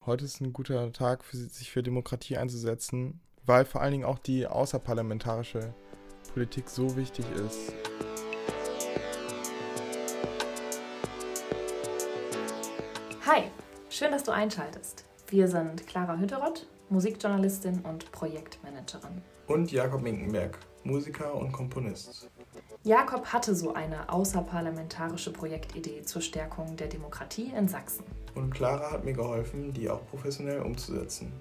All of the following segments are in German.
Heute ist ein guter Tag, sich für Demokratie einzusetzen, weil vor allen Dingen auch die außerparlamentarische Politik so wichtig ist. Hi, schön, dass du einschaltest. Wir sind Clara Hütteroth, Musikjournalistin und Projektmanagerin. Und Jakob Minkenberg, Musiker und Komponist. Jakob hatte so eine außerparlamentarische Projektidee zur Stärkung der Demokratie in Sachsen. Und Clara hat mir geholfen, die auch professionell umzusetzen.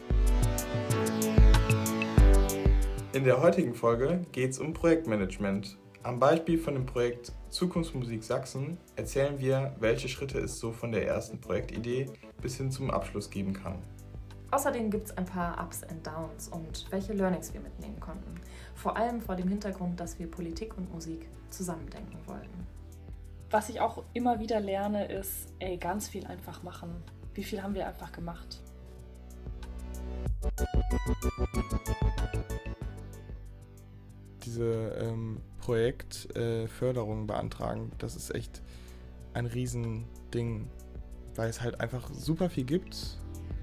In der heutigen Folge geht es um Projektmanagement. Am Beispiel von dem Projekt Zukunftsmusik Sachsen erzählen wir, welche Schritte es so von der ersten Projektidee bis hin zum Abschluss geben kann. Außerdem gibt es ein paar Ups and Downs und welche Learnings wir mitnehmen konnten. Vor allem vor dem Hintergrund, dass wir Politik und Musik zusammendenken wollten. Was ich auch immer wieder lerne, ist, ganz viel einfach machen. Wie viel haben wir einfach gemacht? Diese Projektförderung beantragen, das ist echt ein Riesending, weil es halt einfach super viel gibt.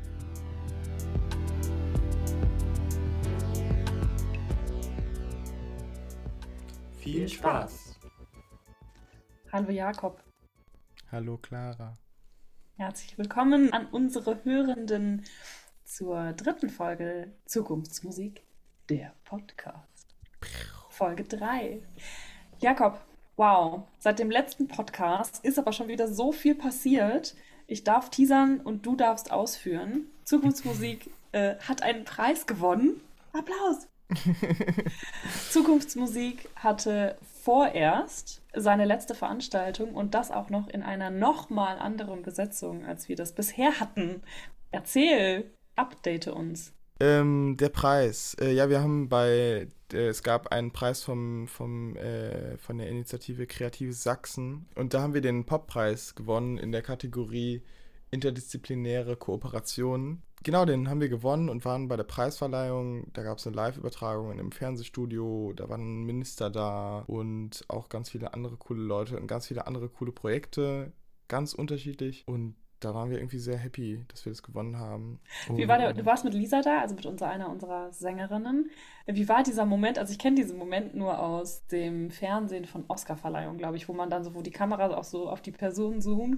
Viel Spaß! Hallo Jakob. Hallo Clara. Herzlich willkommen an unsere Hörenden zur 3. Folge Zukunftsmusik, der Podcast. Folge 3. Jakob, wow, seit dem letzten Podcast ist aber schon wieder so viel passiert. Ich darf teasern und du darfst ausführen. Zukunftsmusik hat einen Preis gewonnen. Applaus! Zukunftsmusik hatte vorerst seine letzte Veranstaltung und das auch noch in einer nochmal anderen Besetzung, als wir das bisher hatten. Erzähl, update uns. Der Preis. Wir haben es gab einen Preis von der Initiative Kreatives Sachsen und da haben wir den Poppreis gewonnen in der Kategorie interdisziplinäre Kooperationen. Genau, den haben wir gewonnen und waren bei der Preisverleihung. Da gab es eine Live-Übertragung in einem Fernsehstudio, da war ein Minister da und auch ganz viele andere coole Leute und ganz viele andere coole Projekte, ganz unterschiedlich. Und da waren wir irgendwie sehr happy, dass wir das gewonnen haben. Du warst mit Lisa da, also mit einer unserer Sängerinnen. Wie war dieser Moment? Also ich kenne diesen Moment nur aus dem Fernsehen von Oscarverleihung, glaube ich, wo man dann so, wo die Kamera auch so auf die Person zoomt,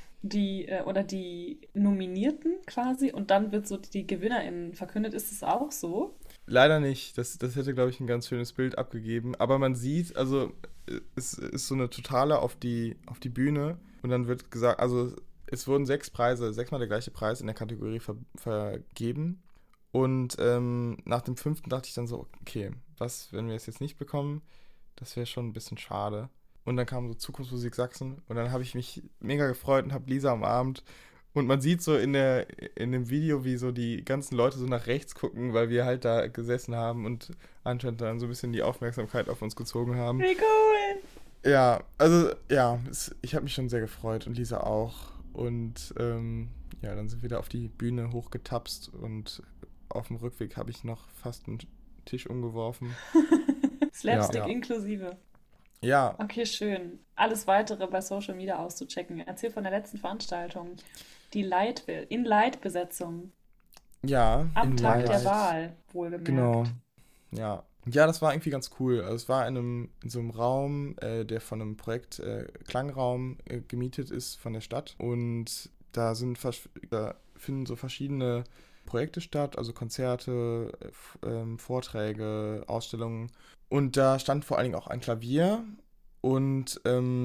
die Nominierten quasi, und dann wird so die GewinnerInnen verkündet. Ist es auch so? Leider nicht. Das hätte, glaube ich, ein ganz schönes Bild abgegeben. Aber man sieht, also es ist so eine Totale auf die Bühne und dann wird gesagt, also es wurden 6 Preise, 6-mal der gleiche Preis in der Kategorie vergeben. Und nach dem 5. dachte ich dann so, okay, was, wenn wir es jetzt nicht bekommen? Das wäre schon ein bisschen schade. Und dann kam so Zukunftsmusik Sachsen und dann habe ich mich mega gefreut und habe Lisa umarmt. Und man sieht so in dem Video, wie so die ganzen Leute so nach rechts gucken, weil wir halt da gesessen haben und anscheinend dann so ein bisschen die Aufmerksamkeit auf uns gezogen haben. Wie cool! Ja, also ja, ich habe mich schon sehr gefreut und Lisa auch. Und dann sind wir da auf die Bühne hochgetapst und auf dem Rückweg habe ich noch fast einen Tisch umgeworfen. Slapstick inklusive. Ja. Okay, schön. Alles Weitere bei Social Media auszuchecken. Erzähl von der letzten Veranstaltung. Die Light-Besetzung. Ja. Am Tag der Wahl, wohlgemerkt. Genau. Ja. Ja, das war irgendwie ganz cool. Also es war in so einem Raum, der von einem Projekt Klangraum gemietet ist von der Stadt. Und da finden so verschiedene Projekte statt, also Konzerte, Vorträge, Ausstellungen. Und da stand vor allen Dingen auch ein Klavier und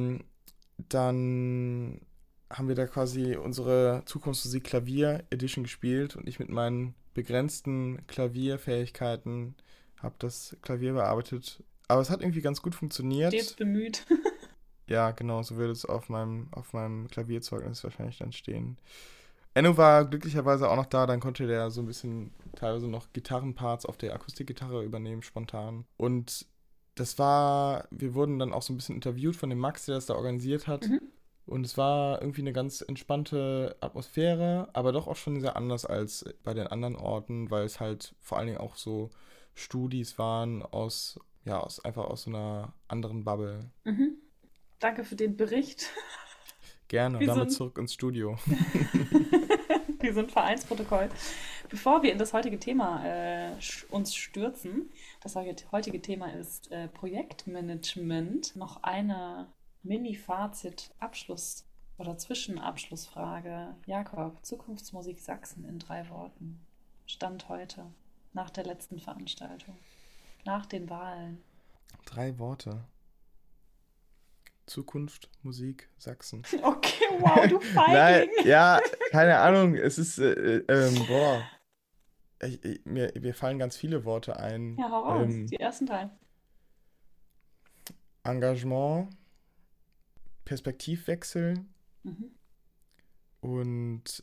dann haben wir da quasi unsere Zukunftsmusik Klavier Edition gespielt und ich mit meinen begrenzten Klavierfähigkeiten habe das Klavier bearbeitet. Aber es hat irgendwie ganz gut funktioniert. Stets bemüht. Ja, genau, so würde es auf meinem Klavierzeugnis wahrscheinlich dann stehen. Enno war glücklicherweise auch noch da, dann konnte der so ein bisschen teilweise noch Gitarrenparts auf der Akustikgitarre übernehmen, spontan. Und wir wurden dann auch so ein bisschen interviewt von dem Max, der das da organisiert hat. Mhm. Und es war irgendwie eine ganz entspannte Atmosphäre, aber doch auch schon sehr anders als bei den anderen Orten, weil es halt vor allen Dingen auch so Studis waren einfach aus so einer anderen Bubble. Mhm. Danke für den Bericht. Gerne, Wie so damit ein- zurück ins Studio. Wir sind Vereinsprotokoll. Bevor wir in das heutige Thema uns stürzen, das heutige Thema ist Projektmanagement, noch eine Mini-Fazit-Abschluss- oder Zwischenabschlussfrage. Jakob, Zukunftsmusik Sachsen in 3 Worten. Stand heute, nach der letzten Veranstaltung, nach den Wahlen. 3 Worte. Zukunft, Musik, Sachsen. Okay, wow, du Nein, Feigling. ja, keine Ahnung. Es ist, boah. Mir fallen ganz viele Worte ein. Ja, hau raus, die ersten 3. Engagement, Perspektivwechsel Mhm. und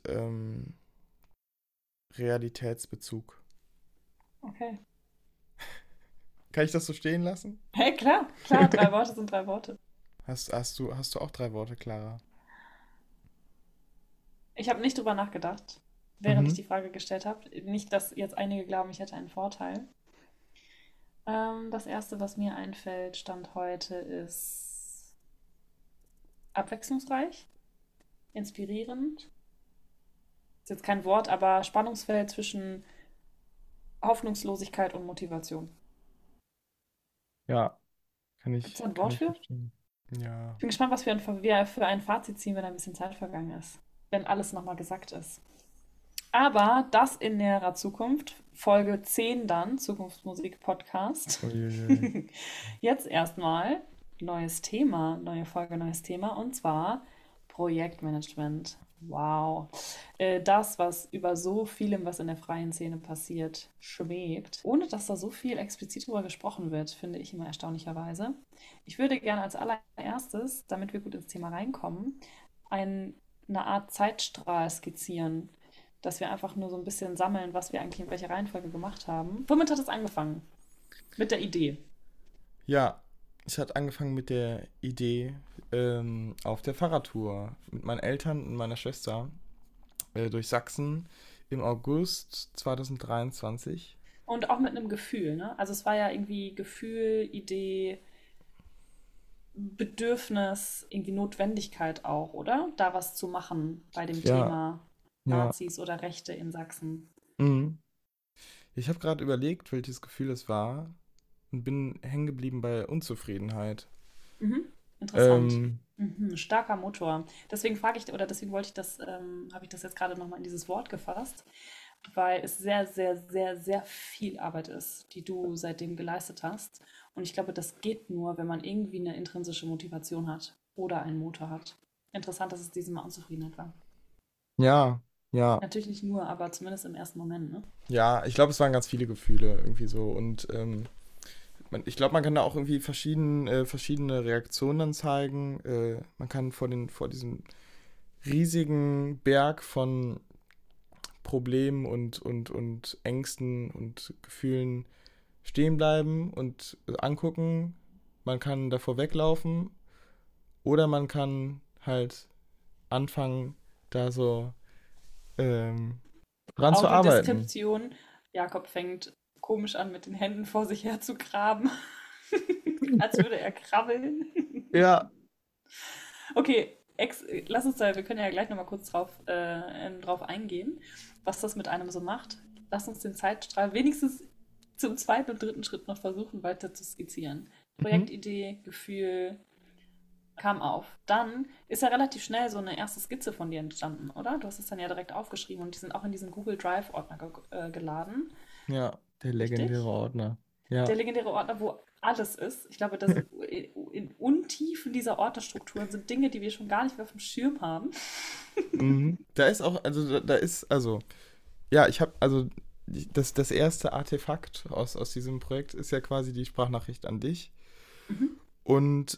Realitätsbezug. Okay. Kann ich das so stehen lassen? Hey, klar, 3 Worte sind 3 Worte. Hast du auch 3 Worte, Clara? Ich habe nicht drüber nachgedacht, während ich die Frage gestellt habe. Nicht, dass jetzt einige glauben, ich hätte einen Vorteil. Das erste, was mir einfällt, Stand heute, ist abwechslungsreich, inspirierend. Ist jetzt kein Wort, aber Spannungsfeld zwischen Hoffnungslosigkeit und Motivation. Ja, Gibt es da ein kann Wort ich für? verstehen. Ja. Ich bin gespannt, was wir für ein Fazit ziehen, wenn ein bisschen Zeit vergangen ist. Wenn alles nochmal gesagt ist. Aber das in näherer Zukunft, Folge 10 dann, Zukunftsmusik Podcast. Uiuiui. Jetzt erstmal neues Thema, neue Folge, neues Thema und zwar Projektmanagement. Wow. Das, was über so vielem, was in der freien Szene passiert, schwebt, ohne dass da so viel explizit drüber gesprochen wird, finde ich immer erstaunlicherweise. Ich würde gerne als allererstes, damit wir gut ins Thema reinkommen, eine Art Zeitstrahl skizzieren, dass wir einfach nur so ein bisschen sammeln, was wir eigentlich in welcher Reihenfolge gemacht haben. Womit hat es angefangen? Mit der Idee. Ja, es hat angefangen mit der Idee auf der Fahrradtour mit meinen Eltern und meiner Schwester durch Sachsen im August 2023. Und auch mit einem Gefühl, ne? Also es war ja irgendwie Gefühl, Idee, Bedürfnis, irgendwie Notwendigkeit auch, oder? Da was zu machen bei dem Ja, Thema ja. Nazis oder Rechte in Sachsen. Mhm. Ich habe gerade überlegt, welches Gefühl es war und bin hängen geblieben bei Unzufriedenheit. Mhm. Interessant. Ähm, Mhm. Starker Motor. Deswegen frage ich, oder deswegen wollte ich das, habe ich das jetzt gerade nochmal in dieses Wort gefasst, weil es sehr, sehr, sehr, sehr viel Arbeit ist, die du seitdem geleistet hast. Und ich glaube, das geht nur, wenn man irgendwie eine intrinsische Motivation hat oder einen Motor hat. Interessant, dass es dieses Mal Unzufriedenheit war. ja, ja, Natürlich nicht nur, aber zumindest im ersten Moment, ne? ja, ich glaube, es waren ganz viele Gefühle irgendwie so und ich glaube, man kann da auch irgendwie verschiedene Reaktionen dann zeigen. Man kann vor diesem riesigen Berg von Problemen und Ängsten und Gefühlen stehen bleiben und angucken. Man kann davor weglaufen oder man kann halt anfangen, da so dran zu arbeiten. Audiodeskription. Jakob fängt komisch an, mit den Händen vor sich her zu graben, als würde er krabbeln. Ja, Okay, lass uns da, wir können ja gleich nochmal kurz drauf eingehen, was das mit einem so macht. Lass uns den Zeitstrahl wenigstens zum 2. und 3. Schritt noch versuchen, weiter zu skizzieren. mhm. Projektidee, Gefühl kam auf. Dann ist ja relativ schnell so eine erste Skizze von dir entstanden, oder? Du hast es dann ja direkt aufgeschrieben und die sind auch in diesen Google Drive-Ordner geladen. Ja, der legendäre Richtig? Ordner. Der Ja, legendäre Ordner, wo alles ist. Ich glaube, das in Untiefen dieser Ordnerstrukturen sind Dinge, die wir schon gar nicht mehr auf dem Schirm haben. mhm. Da ist auch, also da ist, also, ja, ich habe, also das erste Artefakt aus diesem Projekt ist ja quasi die Sprachnachricht an dich. Mhm. Und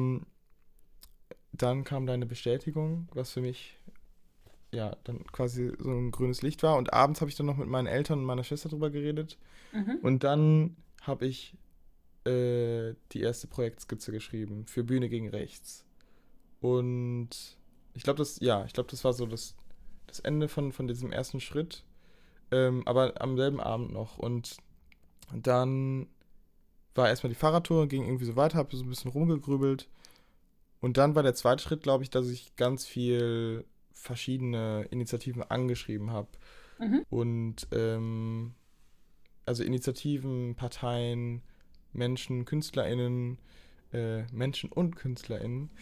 dann kam deine Bestätigung, was für mich ja dann quasi so ein grünes Licht war. Und abends habe ich dann noch mit meinen Eltern und meiner Schwester drüber geredet. Mhm. Und dann habe ich die erste Projektskizze geschrieben für Bühne gegen Rechts. Und ich glaube, das war so das Ende von diesem ersten Schritt. Aber am selben Abend noch. Und dann war erstmal die Fahrradtour, ging irgendwie so weiter, habe so ein bisschen rumgegrübelt. Und dann war der zweite Schritt, glaube ich, dass ich ganz viel verschiedene Initiativen angeschrieben habe. Mhm. Und also Initiativen, Parteien, Menschen, KünstlerInnen, Menschen und KünstlerInnen.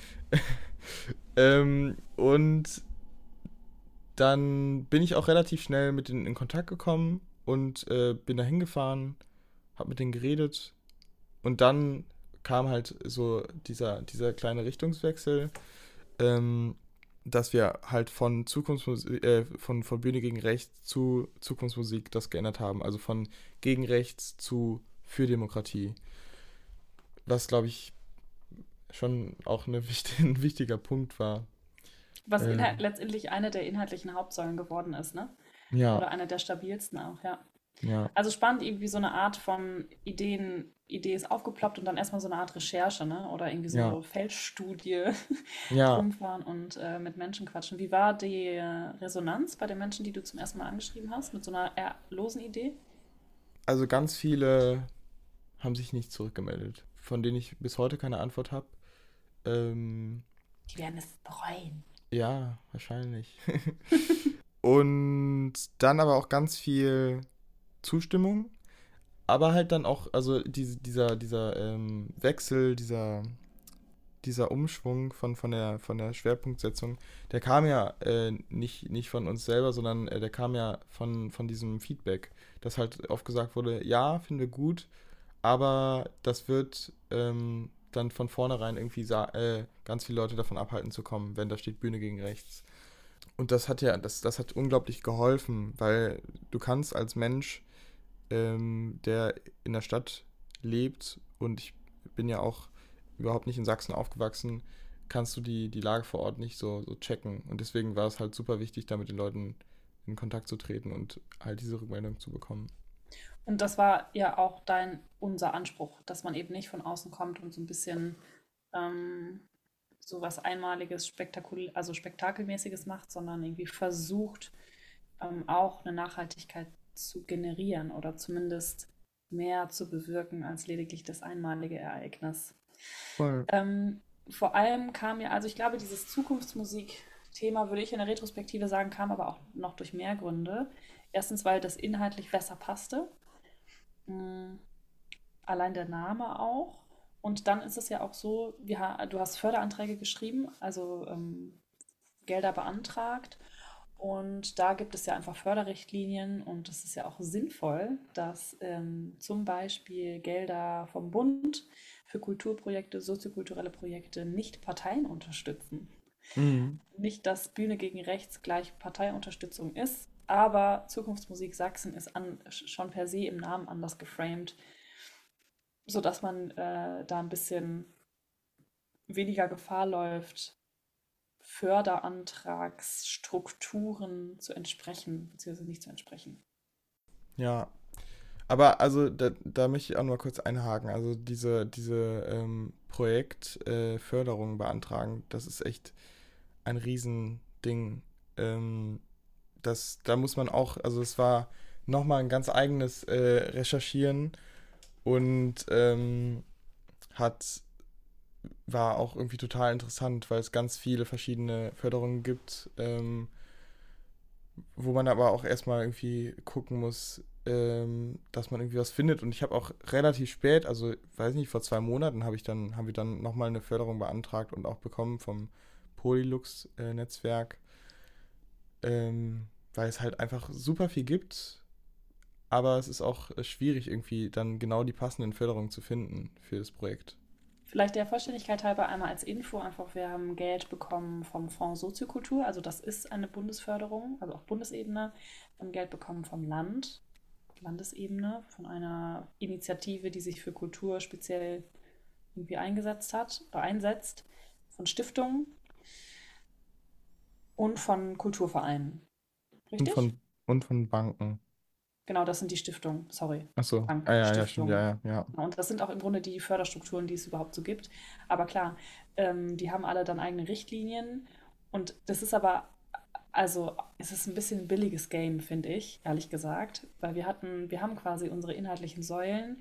Und dann bin ich auch relativ schnell mit denen in Kontakt gekommen und bin da hingefahren, habe mit denen geredet und dann kam halt so dieser kleine Richtungswechsel, ähm, dass wir halt von Zukunftsmusik, von Bühne gegen Rechts zu Zukunftsmusik das geändert haben. Also von gegen Rechts zu für Demokratie. Was, glaube ich, schon auch ein wichtiger Punkt war. Was Ähm, letztendlich eine der inhaltlichen Hauptsäulen geworden ist, ne? ja, Oder eine der stabilsten auch, ja. ja, Also spannend, irgendwie so eine Art von Idee ist aufgeploppt und dann erstmal so eine Art Recherche, ne? Oder irgendwie ja, so Feldstudie ja. rumfahren und mit Menschen quatschen. Wie war die Resonanz bei den Menschen, die du zum ersten Mal angeschrieben hast, mit so einer eher losen Idee? Also ganz viele haben sich nicht zurückgemeldet, von denen ich bis heute keine Antwort habe. Ähm, Die werden es bereuen. ja, wahrscheinlich. Und dann aber auch ganz viel Zustimmung, aber halt dann auch, also dieser Wechsel, dieser Umschwung von der Schwerpunktsetzung, der kam ja nicht von uns selber, sondern der kam ja von diesem Feedback, dass halt oft gesagt wurde, ja, finden wir gut, aber das wird dann von vornherein irgendwie ganz viele Leute davon abhalten zu kommen, wenn da steht Bühne gegen Rechts. Und das hat unglaublich geholfen, weil du kannst als Mensch, der in der Stadt lebt, und ich bin ja auch überhaupt nicht in Sachsen aufgewachsen, kannst du die Lage vor Ort nicht so checken. Und deswegen war es halt super wichtig, da mit den Leuten in Kontakt zu treten und halt diese Rückmeldung zu bekommen. Und das war ja auch unser Anspruch, dass man eben nicht von außen kommt und so ein bisschen ähm, so was Einmaliges, also Spektakelmäßiges macht, sondern irgendwie versucht, auch eine Nachhaltigkeit zu generieren oder zumindest mehr zu bewirken als lediglich das einmalige Ereignis. Voll. Vor allem kam ja, also ich glaube, dieses Zukunftsmusik-Thema, würde ich in der Retrospektive sagen, kam aber auch noch durch mehr Gründe. Erstens, weil das inhaltlich besser passte. Mm, Allein der Name auch. Und dann ist es ja auch so, du hast Förderanträge geschrieben, also Gelder beantragt. Und da gibt es ja einfach Förderrichtlinien und es ist ja auch sinnvoll, dass zum Beispiel Gelder vom Bund für Kulturprojekte, soziokulturelle Projekte nicht Parteien unterstützen. Mhm. Nicht, dass Bühne gegen Rechts gleich Parteiunterstützung ist, aber Zukunftsmusik Sachsen ist schon per se im Namen anders geframed, sodass man da ein bisschen weniger Gefahr läuft, Förderantragsstrukturen zu entsprechen, beziehungsweise nicht zu entsprechen. Ja, aber also da möchte ich auch noch mal kurz einhaken. Also diese Projektförderung beantragen, das ist echt ein Riesending. Da muss man auch, also es war nochmal ein ganz eigenes Recherchieren und hat war auch irgendwie total interessant, weil es ganz viele verschiedene Förderungen gibt, wo man aber auch erstmal irgendwie gucken muss, dass man irgendwie was findet. Und ich habe auch relativ spät, also weiß nicht, vor 2 Monaten haben wir dann nochmal eine Förderung beantragt und auch bekommen vom Polylux-Netzwerk, weil es halt einfach super viel gibt, aber es ist auch schwierig, irgendwie dann genau die passenden Förderungen zu finden für das Projekt. Vielleicht der Vollständigkeit halber einmal als Info einfach, wir haben Geld bekommen vom Fonds Soziokultur, also das ist eine Bundesförderung, also auch Bundesebene. Wir haben Geld bekommen vom Land, Landesebene, von einer Initiative, die sich für Kultur speziell irgendwie eingesetzt hat oder einsetzt, von Stiftungen und von Kulturvereinen. Und Richtig? von Banken. Genau, das sind die Stiftungen, sorry. Ach so. Ah ja, ja, stimmt, ja, Bankstiftungen. ja, ja. Genau, und das sind auch im Grunde die Förderstrukturen, die es überhaupt so gibt. Aber klar, die haben alle dann eigene Richtlinien. Und das ist aber, also es ist ein bisschen ein billiges Game, finde ich, ehrlich gesagt. Weil wir haben quasi unsere inhaltlichen Säulen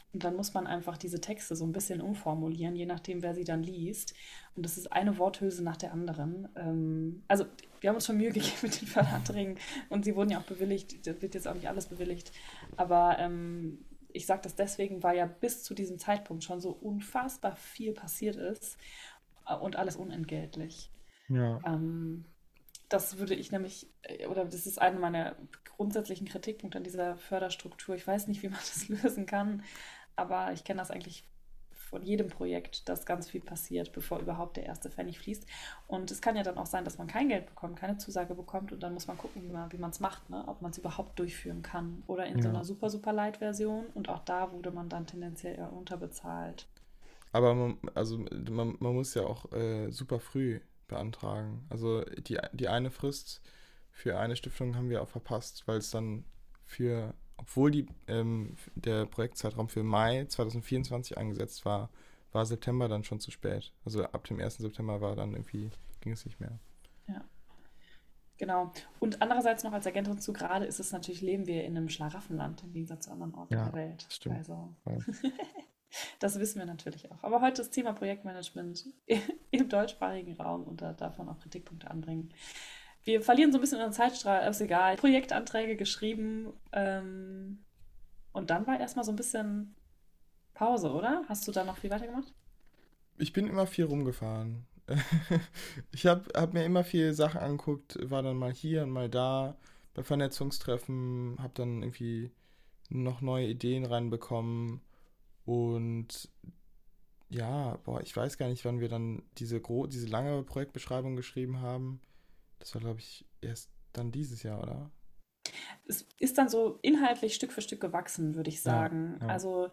Und dann muss man einfach diese Texte so ein bisschen umformulieren, je nachdem, wer sie dann liest. Und das ist eine Worthülse nach der anderen. Also wir haben uns schon Mühe gegeben mit den Förderanträgen und sie wurden ja auch bewilligt. Das wird jetzt auch nicht alles bewilligt. Aber ich sage das deswegen, weil ja bis zu diesem Zeitpunkt schon so unfassbar viel passiert ist und alles unentgeltlich. Ja. Das würde ich nämlich, oder das ist einer meiner grundsätzlichen Kritikpunkte an dieser Förderstruktur. Ich weiß nicht, wie man das lösen kann, aber ich kenne das eigentlich von jedem Projekt, dass ganz viel passiert, bevor überhaupt der erste Pfennig fließt. Und es kann ja dann auch sein, dass man kein Geld bekommt, keine Zusage bekommt und dann muss man gucken, wie man es macht, ne? Ob man es überhaupt durchführen kann. Oder in so Ja. einer super, super Light-Version und auch da wurde man dann tendenziell eher unterbezahlt. Aber man muss ja auch super früh beantragen. Also die eine Frist für eine Stiftung haben wir auch verpasst, weil es dann obwohl der Projektzeitraum für Mai 2024 angesetzt war, war September dann schon zu spät. Also ab dem 1. September ging es nicht mehr. Ja, genau. Und andererseits noch als Ergänzung zu gerade ist es natürlich, leben wir in einem Schlaraffenland im Gegensatz zu anderen Orten Ja, der Welt. das stimmt. Also Ja. das wissen wir natürlich auch. Aber heute das Thema Projektmanagement im deutschsprachigen Raum und da darf man auch Kritikpunkte anbringen. Wir verlieren so ein bisschen unseren Zeitstrahl, aber ist egal. Projektanträge geschrieben und dann war erstmal so ein bisschen Pause, oder? Hast du da noch viel weitergemacht? Ich bin immer viel rumgefahren. Ich hab mir immer viel Sachen angeguckt, war dann mal hier und mal da bei Vernetzungstreffen, habe dann irgendwie noch neue Ideen reinbekommen und ja, boah, ich weiß gar nicht, wann wir dann diese lange Projektbeschreibung geschrieben haben. Das war, glaube ich, erst dann dieses Jahr, oder? Es ist dann so inhaltlich Stück für Stück gewachsen, würde ich Ja, sagen. ja. Also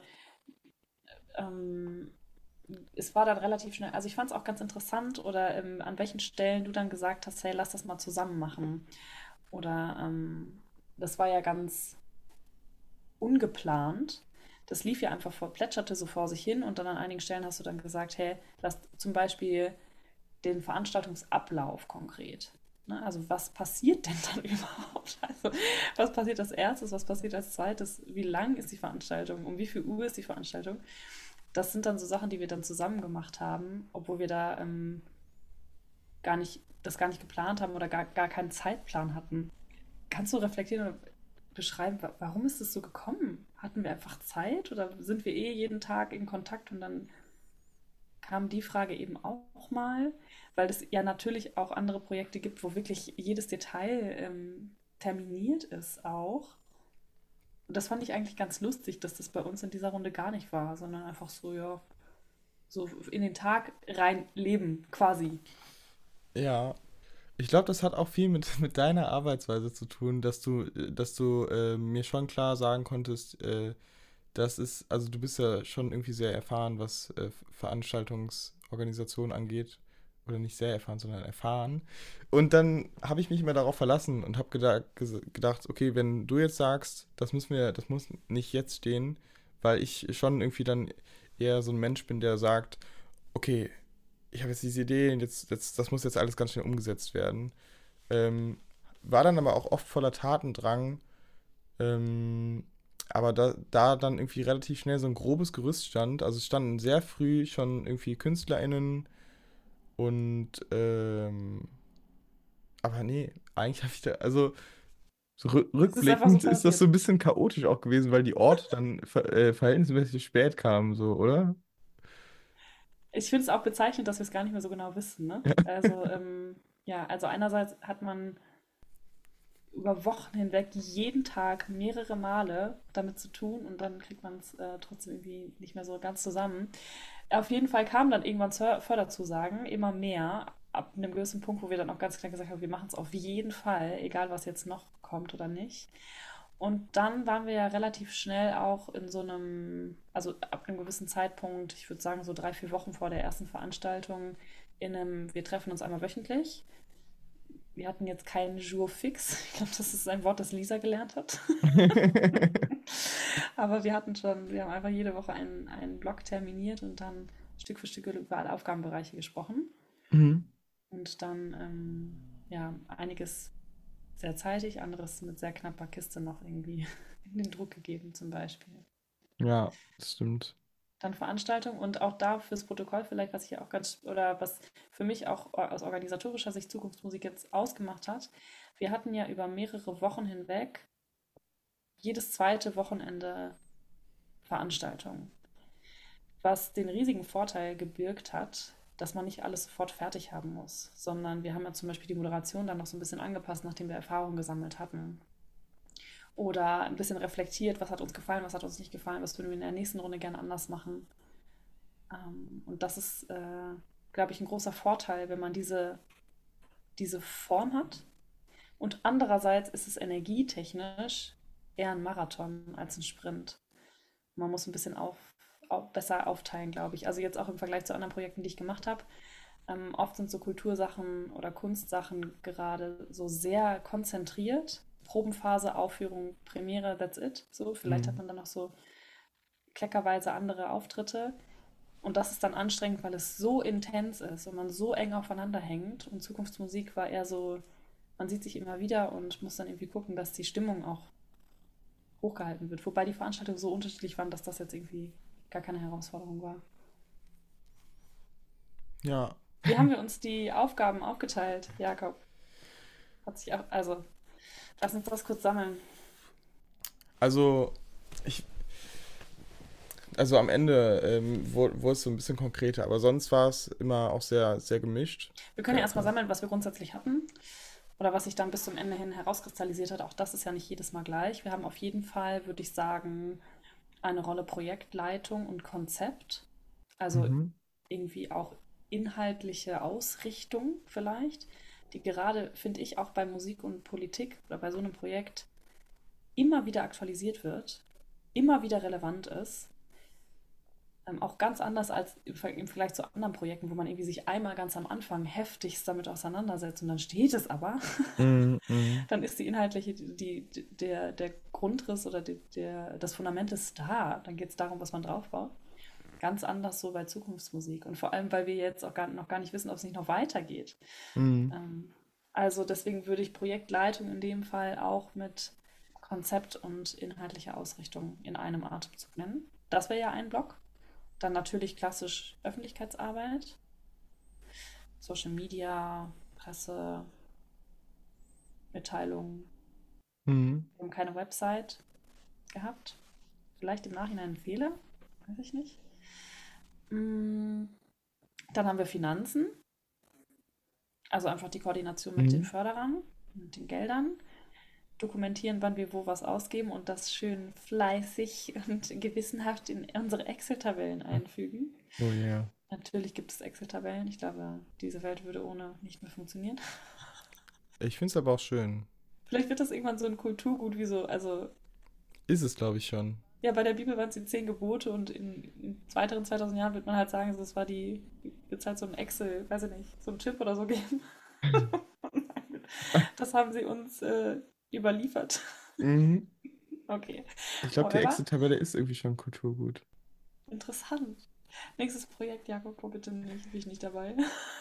ähm, es war dann relativ schnell, also ich fand es auch ganz interessant oder an welchen Stellen du dann gesagt hast, hey, lass das mal zusammen machen. Oder das war ja ganz ungeplant. Das lief ja einfach plätscherte so vor sich hin und dann an einigen Stellen hast du dann gesagt, hey, lass zum Beispiel den Veranstaltungsablauf konkret. Ne? Also was passiert denn dann überhaupt? Also was passiert als erstes, was passiert als zweites, wie lang ist die Veranstaltung, um wie viel Uhr ist die Veranstaltung? Das sind dann so Sachen, die wir dann zusammen gemacht haben, obwohl wir da gar nicht geplant haben oder gar keinen Zeitplan hatten. Kannst du reflektieren und beschreiben, warum ist es so gekommen? Hatten wir einfach Zeit oder sind wir jeden Tag in Kontakt und dann kam die Frage eben auch mal, weil es ja natürlich auch andere Projekte gibt, wo wirklich jedes Detail terminiert ist auch. Und das fand ich eigentlich ganz lustig, dass das bei uns in dieser Runde gar nicht war, sondern einfach so, ja, so in den Tag rein leben quasi. Ja, ich glaube, das hat auch viel mit deiner Arbeitsweise zu tun, dass du mir schon klar sagen konntest, also du bist ja schon irgendwie sehr erfahren, was Veranstaltungsorganisation angeht. Oder nicht sehr erfahren, sondern erfahren. Und dann habe ich mich immer darauf verlassen und habe gedacht, okay, wenn du jetzt sagst, das muss nicht jetzt stehen, weil ich schon irgendwie dann eher so ein Mensch bin, der sagt, okay, ich habe jetzt diese Idee und das muss jetzt alles ganz schnell umgesetzt werden. War dann aber auch oft voller Tatendrang, ähm, aber da dann irgendwie relativ schnell so ein grobes Gerüst stand, also es standen sehr früh schon irgendwie KünstlerInnen und aber nee, eigentlich habe ich also so Es ist einfach so rückblickend ist das passiert. so ein bisschen chaotisch auch gewesen, weil die Orte dann verhältnismäßig spät kamen, so, oder? Ich finde es auch bezeichnend, dass wir es gar nicht mehr so genau wissen, ne? Also, ja, also einerseits hat man über Wochen hinweg jeden Tag mehrere Male damit zu tun und dann kriegt man es trotzdem irgendwie nicht mehr so ganz zusammen. Auf jeden Fall kamen dann irgendwann Förderzusagen, immer mehr, ab einem gewissen Punkt, wo wir dann auch ganz klar gesagt haben, wir machen es auf jeden Fall, egal was jetzt noch kommt oder nicht. Und dann waren wir ja relativ schnell auch in so einem, also ab einem gewissen Zeitpunkt, ich würde sagen so 3, 4 Wochen vor der ersten Veranstaltung, wir treffen uns einmal wöchentlich. Wir hatten jetzt keinen Jour fix. Ich glaube, das ist ein Wort, das Lisa gelernt hat. Aber wir haben einfach jede Woche einen Blog terminiert und dann Stück für Stück über alle Aufgabenbereiche gesprochen. Mhm. Und dann, ja, einiges sehr zeitig, anderes mit sehr knapper Kiste noch irgendwie in den Druck gegeben, zum Beispiel. Ja, das stimmt. Dann Veranstaltung und auch da fürs Protokoll vielleicht, was ich auch ganz, oder was für mich auch aus organisatorischer Sicht Zukunftsmusik jetzt ausgemacht hat. Wir hatten ja über mehrere Wochen hinweg jedes zweite Wochenende Veranstaltungen, was den riesigen Vorteil gebirgt hat, dass man nicht alles sofort fertig haben muss, sondern wir haben ja zum Beispiel die Moderation dann noch so ein bisschen angepasst, nachdem wir Erfahrungen gesammelt hatten. Oder ein bisschen reflektiert, was hat uns gefallen, was hat uns nicht gefallen, was würden wir in der nächsten Runde gerne anders machen. Und das ist, glaube ich, ein großer Vorteil, wenn man diese Form hat. Und andererseits ist es energietechnisch eher ein Marathon als ein Sprint. Man muss ein bisschen besser aufteilen, glaube ich. Also jetzt auch im Vergleich zu anderen Projekten, die ich gemacht habe. Oft sind so Kultursachen oder Kunstsachen gerade so sehr konzentriert. Probenphase, Aufführung, Premiere, that's it. So, vielleicht hat Mhm. man dann noch so kleckerweise andere Auftritte. Und das ist dann anstrengend, weil es so intens ist und man so eng aufeinander hängt. Und Zukunftsmusik war eher so, man sieht sich immer wieder und muss dann irgendwie gucken, dass die Stimmung auch hochgehalten wird. Wobei die Veranstaltungen so unterschiedlich waren, dass das jetzt irgendwie gar keine Herausforderung war. Ja, Wie haben wir uns die Aufgaben aufgeteilt, Jakob? Hat sich auch, also, lass uns das kurz sammeln. also ich, also am Ende wurde es so ein bisschen konkreter, aber sonst war es immer auch sehr, sehr gemischt. Wir können ja erstmal sammeln, was wir grundsätzlich hatten oder was sich dann bis zum Ende hin herauskristallisiert hat. Auch das ist ja nicht jedes Mal gleich. Wir haben auf jeden Fall, würde ich sagen, eine Rolle Projektleitung und Konzept. Also Mhm. irgendwie auch inhaltliche Ausrichtung vielleicht, die gerade, finde ich, auch bei Musik und Politik oder bei so einem Projekt immer wieder aktualisiert wird, immer wieder relevant ist. Auch ganz anders als im Vergleich zu anderen Projekten, wo man irgendwie sich einmal ganz am Anfang heftigst damit auseinandersetzt und dann steht es aber. Mhm. Mhm. Dann ist die inhaltliche, der Grundriss oder das Fundament ist da. Dann geht es darum, was man draufbaut. Ganz anders so bei Zukunftsmusik. Und vor allem, weil wir jetzt auch noch gar nicht wissen, ob es nicht noch weitergeht. Mhm. Also deswegen würde ich Projektleitung in dem Fall auch mit Konzept und inhaltlicher Ausrichtung in einem Atemzug nennen. Das wäre ja ein Block. Dann natürlich klassisch Öffentlichkeitsarbeit, Social Media, Presse, Mitteilungen. Mhm. Wir haben keine Website gehabt. Vielleicht im Nachhinein ein Fehler, weiß ich nicht. Mm, Dann haben wir Finanzen, also einfach die Koordination mit den Mhm. Förderern, mit den Geldern. Dokumentieren, wann wir wo was ausgeben und das schön fleißig und gewissenhaft in unsere Excel-Tabellen einfügen. Oh yeah. Natürlich gibt es Excel-Tabellen. Ich glaube, diese Welt würde ohne nicht mehr funktionieren. Ich finde es aber auch schön. Vielleicht wird das irgendwann so ein Kulturgut wie so, also Ist es, glaube ich, schon. ja, bei der Bibel waren es die 10 Gebote und in weiteren 2000 Jahren wird man halt sagen, das war wird es halt so ein Excel, weiß ich nicht, so ein Chip oder so geben. Das haben sie uns überliefert. Mhm. Okay, Ich glaube, die however, Excel-Tabelle ist irgendwie schon Kulturgut. interessant. Nächstes Projekt, Jakob, oh, bitte nicht, bin ich nicht dabei.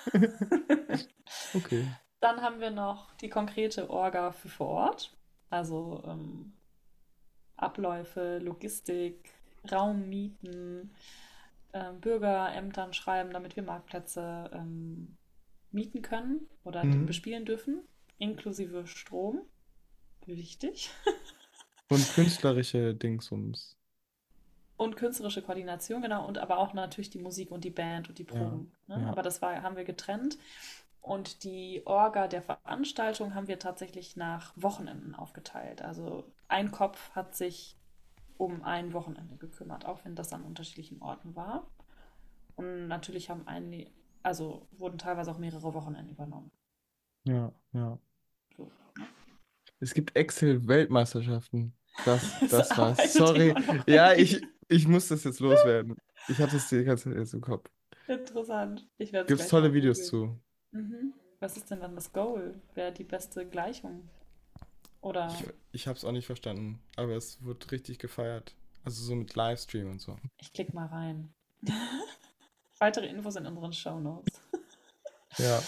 Okay. Dann haben wir noch die konkrete Orga für vor Ort, also Abläufe, Logistik, Raum mieten, Bürgerämtern schreiben, damit wir Marktplätze mieten können oder Mhm. bespielen dürfen, inklusive Strom. Wichtig. Und künstlerische Dingsums. Und künstlerische Koordination, genau, und aber auch natürlich die Musik und die Band und die Ja, Proben. Ne? ja. Aber haben wir getrennt. Und die Orga der Veranstaltung haben wir tatsächlich nach Wochenenden aufgeteilt. Also ein Kopf hat sich um ein Wochenende gekümmert, auch wenn das an unterschiedlichen Orten war. Und natürlich also wurden teilweise auch mehrere Wochenenden übernommen. Ja, ja. So. Es gibt Excel-Weltmeisterschaften. Es Das war's. arbeitet Sorry. immer noch an Ja, ihm. ich muss das jetzt loswerden. Ich hatte es die ganze Zeit jetzt im Kopf. Interessant. Ich werde es Gibt's gleich mal tolle Videos googeln. zu. Mhm. Was ist denn dann das Goal? Wäre die beste Gleichung? Oder Ich habe es auch nicht verstanden, aber es wird richtig gefeiert. Also so mit Livestream und so. ich klicke mal rein. Weitere Infos in unseren Shownotes. Ja.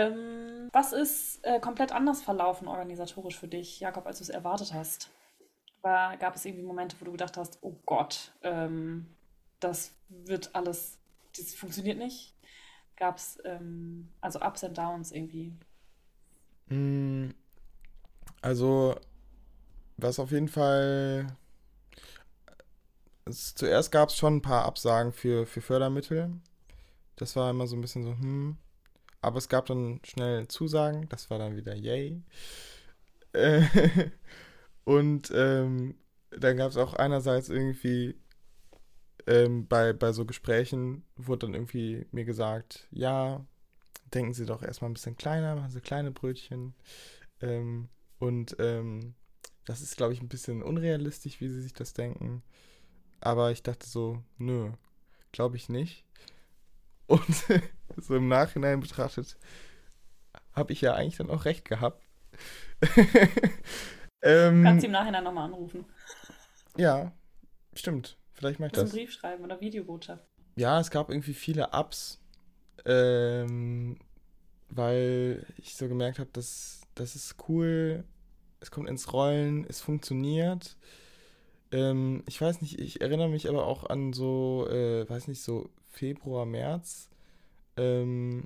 Was ist komplett anders verlaufen organisatorisch für dich, Jakob, als du es erwartet hast? Gab es irgendwie Momente, wo du gedacht hast, oh Gott, das wird alles, das funktioniert nicht? Gab es also Ups and Downs irgendwie? Mm, Also, was auf jeden Fall. Zuerst gab es schon ein paar Absagen für Fördermittel. Das war immer so ein bisschen so, Aber es gab dann schnell Zusagen. Das war dann wieder yay. Äh, und dann gab es auch einerseits irgendwie bei so Gesprächen wurde dann irgendwie mir gesagt, ja, denken Sie doch erstmal ein bisschen kleiner, machen Sie kleine Brötchen. Ähm, und das ist, glaube ich, ein bisschen unrealistisch, wie Sie sich das denken. Aber ich dachte so, nö, glaube ich nicht. Und so im Nachhinein betrachtet, habe ich ja eigentlich dann auch recht gehabt. Kannst du ähm, im Nachhinein nochmal anrufen. ja, stimmt. Vielleicht mache ich Musst einen das. Brief schreiben oder Videobotschaft. Ja, es gab irgendwie viele Ups, ähm, weil ich so gemerkt habe, das ist cool, es kommt ins Rollen, es funktioniert. Ich weiß nicht, ich erinnere mich aber auch an so, weiß nicht, so Februar, März, ähm,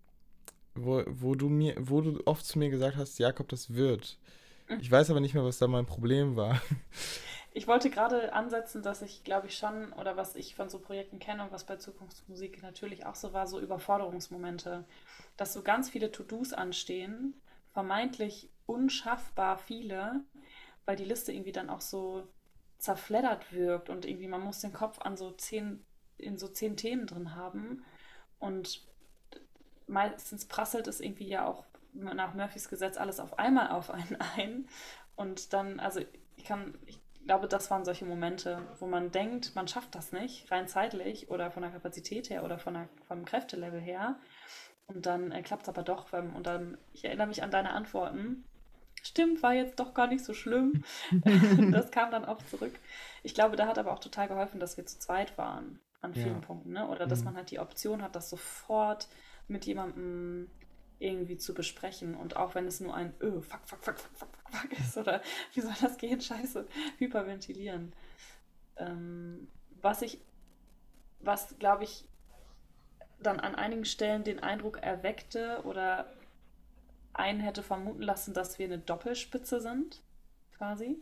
wo du oft zu mir gesagt hast, Jakob, das wird. Ich weiß aber nicht mehr, was da mein Problem war. Ich wollte gerade ansetzen, dass ich, glaube ich, schon, oder was ich von so Projekten kenne und was bei Zukunftsmusik natürlich auch so war, so Überforderungsmomente, dass so ganz viele To-Dos anstehen, vermeintlich unschaffbar viele, weil die Liste irgendwie dann auch so zerfleddert wirkt und irgendwie man muss den Kopf an in so 10 Themen drin haben und meistens prasselt es irgendwie ja auch nach Murphys Gesetz alles auf einmal auf einen ein. Und dann, also ich glaube, das waren solche Momente, wo man denkt, man schafft das nicht, rein zeitlich oder von der Kapazität her oder vom Kräftelevel her. Und dann klappt es aber doch. Und dann, ich erinnere mich an deine Antworten. Stimmt, war jetzt doch gar nicht so schlimm. Das kam dann auch zurück. Ich glaube, da hat aber auch total geholfen, dass wir zu zweit waren an vielen Ja. Punkten, ne? Oder dass Mhm. man halt die Option hat, das sofort mit jemandem irgendwie zu besprechen. Und auch wenn es nur ein fuck, fuck, fuck, fuck, fuck, fuck, fuck ist oder wie soll das gehen? Scheiße, hyperventilieren. Ähm, was ich, was glaube ich dann an einigen Stellen den Eindruck erweckte oder einen hätte vermuten lassen, dass wir eine Doppelspitze sind, quasi.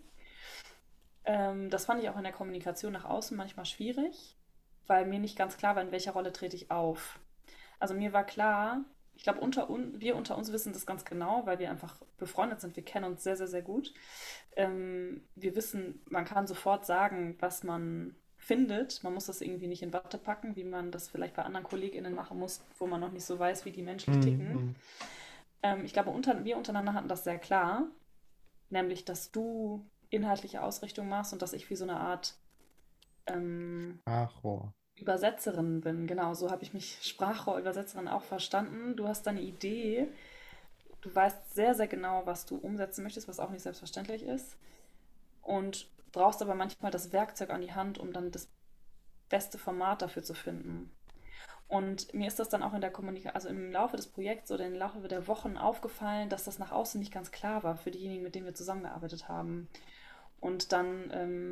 Das fand ich auch in der Kommunikation nach außen manchmal schwierig, weil mir nicht ganz klar war, in welcher Rolle trete ich auf. Also mir war klar, ich glaube, wir unter uns wissen das ganz genau, weil wir einfach befreundet sind. Wir kennen uns sehr, sehr, sehr gut. Wir wissen, man kann sofort sagen, was man findet. Man muss das irgendwie nicht in Watte packen, wie man das vielleicht bei anderen KollegInnen machen muss, wo man noch nicht so weiß, wie die menschlich ticken. Mhm. Ich glaube, wir untereinander hatten das sehr klar, nämlich, dass du inhaltliche Ausrichtung machst und dass ich wie so eine Art Ach, oh. Übersetzerin bin. Genau, so habe ich mich Sprachrohrübersetzerin auch verstanden. Du hast deine Idee, du weißt sehr, sehr genau, was du umsetzen möchtest, was auch nicht selbstverständlich ist. Und brauchst aber manchmal das Werkzeug an die Hand, um dann das beste Format dafür zu finden. Und mir ist das dann auch in der Kommunikation, also im Laufe des Projekts oder im Laufe der Wochen aufgefallen, dass das nach außen nicht ganz klar war für diejenigen, mit denen wir zusammengearbeitet haben. Und dann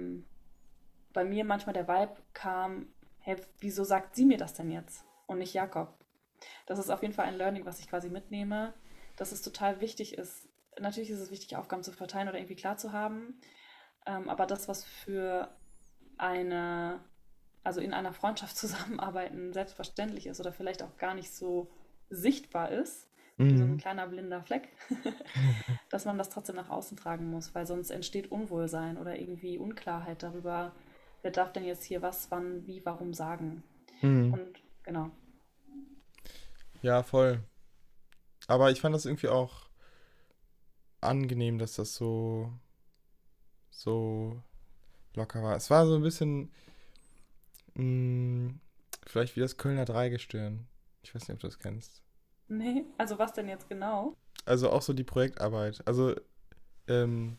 bei mir manchmal der Vibe kam, hey, wieso sagt sie mir das denn jetzt und nicht Jakob? Das ist auf jeden Fall ein Learning, was ich quasi mitnehme, dass es total wichtig ist. Natürlich ist es wichtig, Aufgaben zu verteilen oder irgendwie klar zu haben, aber das, was für eine, also in einer Freundschaft zusammenarbeiten selbstverständlich ist oder vielleicht auch gar nicht so sichtbar ist, wie so ein Mhm. kleiner blinder Fleck, dass man das trotzdem nach außen tragen muss, weil sonst entsteht Unwohlsein oder irgendwie Unklarheit darüber, wer darf denn jetzt hier was, wann, wie, warum sagen. Mhm. Und genau. Ja, voll. Aber ich fand das irgendwie auch angenehm, dass das so locker war. Es war so ein bisschen, mh, vielleicht wie das Kölner Dreigestirn. Ich weiß nicht, ob du das kennst. Nee, also was denn jetzt genau? Also auch so die Projektarbeit. Ähm,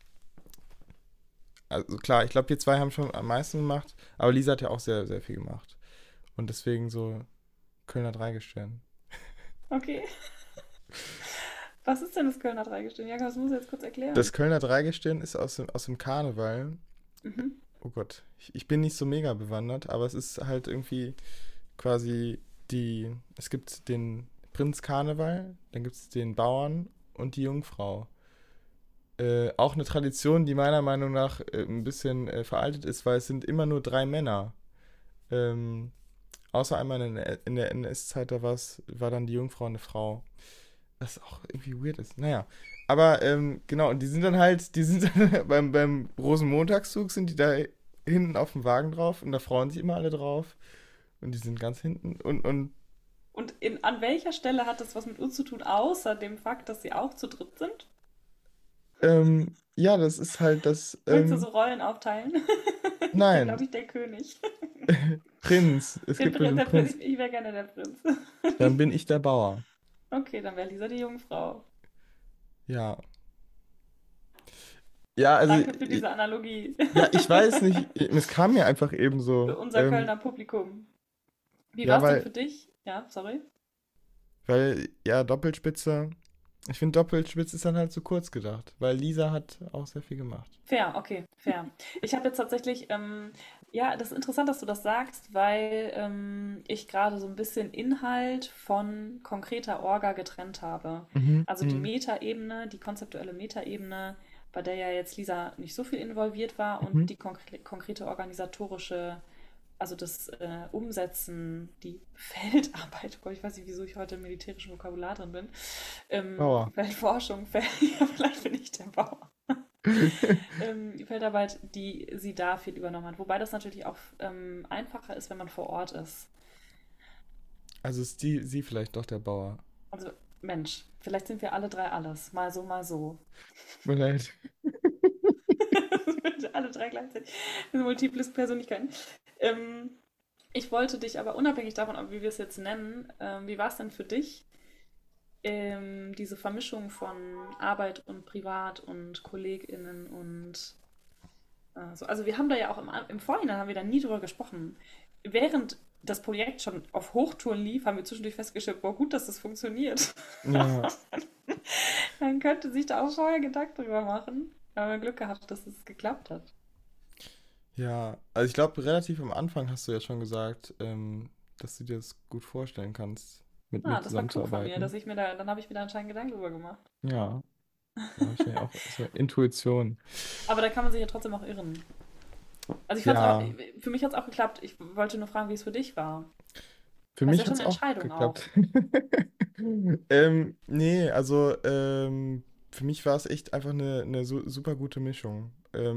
also klar, ich glaube, wir zwei haben schon am meisten gemacht, aber Lisa hat ja auch sehr, sehr viel gemacht. Und deswegen so Kölner Dreigestirn. Okay. Was ist denn das Kölner Dreigestirn? Ja, das muss ich jetzt kurz erklären. Das Kölner Dreigestirn ist aus dem Karneval. Mhm. Oh Gott, ich bin nicht so mega bewandert, aber es ist halt irgendwie quasi es gibt den Prinz Karneval, dann gibt es den Bauern und die Jungfrau. Auch eine Tradition, die meiner Meinung nach ein bisschen veraltet ist, weil es sind immer nur 3 Männer. Ähm, Außer einmal in der NS-Zeit, war dann die Jungfrau eine Frau. Was auch irgendwie weird ist. Naja. Aber genau, und die sind dann beim Rosenmontagszug sind die da hinten auf dem Wagen drauf und da freuen sich immer alle drauf. Und die sind ganz hinten. Und an welcher Stelle hat das was mit uns zu tun, außer dem Fakt, dass sie auch zu dritt sind? Ja, das ist halt das. Willst du so Rollen aufteilen? Ich bin, Nein, glaube ich, der König. Prinz. Es gibt einen Der Prinz, Prinz. ich wäre gerne der Prinz. Dann bin ich der Bauer. Okay, dann wäre Lisa die Jungfrau. Ja. Ja, also, Danke für diese Analogie. ja, ich weiß nicht. Es kam mir einfach eben so. Für unser Kölner Publikum. Wie Ja, war es denn weil, für dich? Ja, sorry. ja, Doppelspitze. Ich finde, Doppelspitze ist dann halt zu kurz gedacht, weil Lisa hat auch sehr viel gemacht. Fair, okay, fair. Ich habe jetzt tatsächlich, ja, das ist interessant, dass du das sagst, weil ich gerade so ein bisschen Inhalt von konkreter Orga getrennt habe. Mhm, Also die mhm, Metaebene, die konzeptuelle Metaebene, bei der ja jetzt Lisa nicht so viel involviert war, und mhm. die konkrete organisatorische, also das Umsetzen, die Feldarbeit, oh Gott, ich weiß nicht, wieso ich heute im militärischen Vokabular drin bin, Bauer. Feldforschung, ja, vielleicht bin ich der Bauer. Die Feldarbeit, die sie da viel übernommen hat. Wobei das natürlich auch einfacher ist, wenn man vor Ort ist. Also ist sie vielleicht doch der Bauer. Also, Mensch, vielleicht sind wir alle drei alles. Mal so, mal so. Tut mir leid. Alle drei gleichzeitig. Multiples Persönlichkeiten. Ähm, Ich wollte dich aber unabhängig davon, wie wir es jetzt nennen, wie war es denn für dich, diese Vermischung von Arbeit und Privat und KollegInnen und so. Also wir haben da ja auch im Vorhinein haben wir da nie drüber gesprochen. Während das Projekt schon auf Hochtouren lief, haben wir zwischendurch festgestellt, boah, gut, dass das funktioniert. Ja, Man könnte sich da auch vorher Gedanken drüber machen. Aber wir Glück gehabt, dass es geklappt hat. ja. Also ich glaube, relativ am Anfang hast du ja schon gesagt, dass du dir das gut vorstellen kannst, mit mir Ah, das war klug von mir, zusammenzuarbeiten. dann habe ich mir da anscheinend Gedanken drüber gemacht. Ja, da habe ich ja auch so Intuition. Aber da kann man sich ja trotzdem auch irren. Also ich fand es auch, Ja, für mich hat es auch geklappt. Ich wollte nur fragen, wie es für dich war. für Das ist ja mich hat schon es eine auch Entscheidung auch. geklappt. Nee, also für mich war es echt einfach eine super gute Mischung.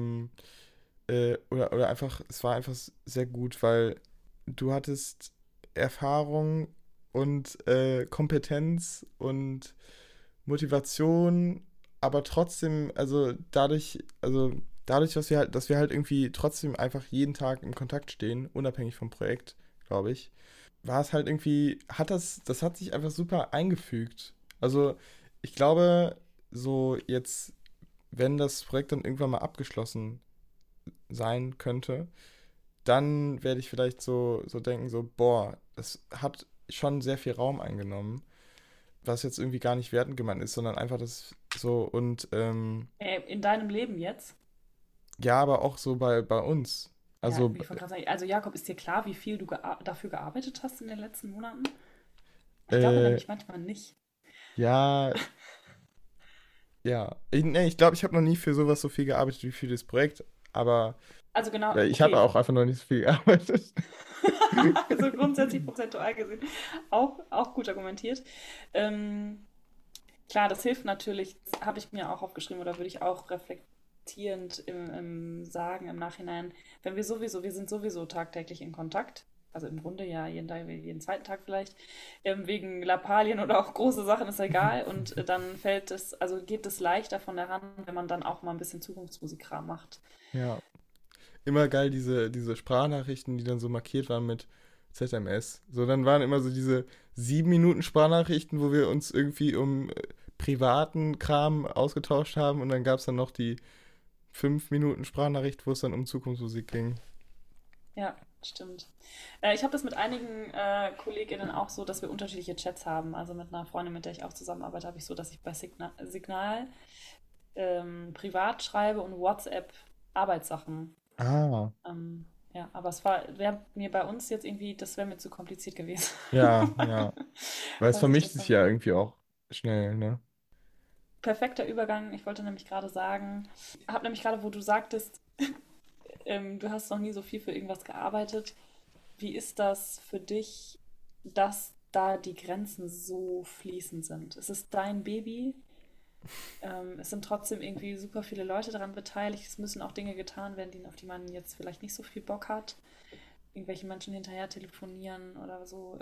Oder einfach, es war einfach sehr gut, weil du hattest Erfahrung und Kompetenz und Motivation, aber trotzdem, dadurch, dass wir halt irgendwie trotzdem einfach jeden Tag in Kontakt stehen, unabhängig vom Projekt, glaube ich, war es halt irgendwie, das hat sich einfach super eingefügt. Also, ich glaube, so jetzt, wenn das Projekt dann irgendwann mal abgeschlossen sein könnte, dann werde ich vielleicht so denken, so, boah, das hat schon sehr viel Raum eingenommen, was jetzt irgendwie gar nicht wertend gemeint ist, sondern einfach das so und In deinem Leben jetzt? ja, aber auch so bei uns. Ja, Also, ich wollte gerade sagen, also Jakob, ist dir klar, wie viel du dafür gearbeitet hast in den letzten Monaten? Ich glaube äh, nämlich manchmal nicht. ja, ja. Ich glaube, ich habe noch nie für sowas so viel gearbeitet wie für das Projekt, aber Also genau, ich habe okay. auch einfach noch nicht so viel gearbeitet. Also grundsätzlich prozentual gesehen auch gut argumentiert. Ähm, Klar, das hilft natürlich, das habe ich mir auch aufgeschrieben oder würde ich auch reflektierend im Sagen im Nachhinein, wenn wir sind sowieso tagtäglich in Kontakt, also im Grunde ja jeden Tag, jeden zweiten Tag vielleicht, wegen Lappalien oder auch große Sachen ist egal, und dann also geht es leichter von der Hand, wenn man dann auch mal ein bisschen Zukunftsmusikkram macht. Ja. Immer geil, diese Sprachnachrichten, die dann so markiert waren mit ZMS. So, dann waren immer so diese 7 Minuten Sprachnachrichten, wo wir uns irgendwie um privaten Kram ausgetauscht haben und dann gab es dann noch die 5 Minuten Sprachnachricht, wo es dann um Zukunftsmusik ging. Ja, stimmt. Ich habe das mit einigen KollegInnen auch so, dass wir unterschiedliche Chats haben. Also mit einer Freundin, mit der ich auch zusammenarbeite, habe ich so, dass ich bei Signal privat schreibe und WhatsApp Arbeitssachen. Ah, Ja, aber wäre mir bei uns jetzt irgendwie, das wäre mir zu kompliziert gewesen. ja, ja. Weil es Dass ich vermischt das sich dann. ja irgendwie auch schnell, ne? Perfekter Übergang. Ich wollte nämlich gerade sagen, habe nämlich gerade, wo du sagtest, du hast noch nie so viel für irgendwas gearbeitet. Wie ist das für dich, dass da die Grenzen so fließend sind? Es ist dein Baby. Es sind trotzdem irgendwie super viele Leute daran beteiligt. Es müssen auch Dinge getan werden, auf die man jetzt vielleicht nicht so viel Bock hat. Irgendwelche Menschen hinterher telefonieren oder so.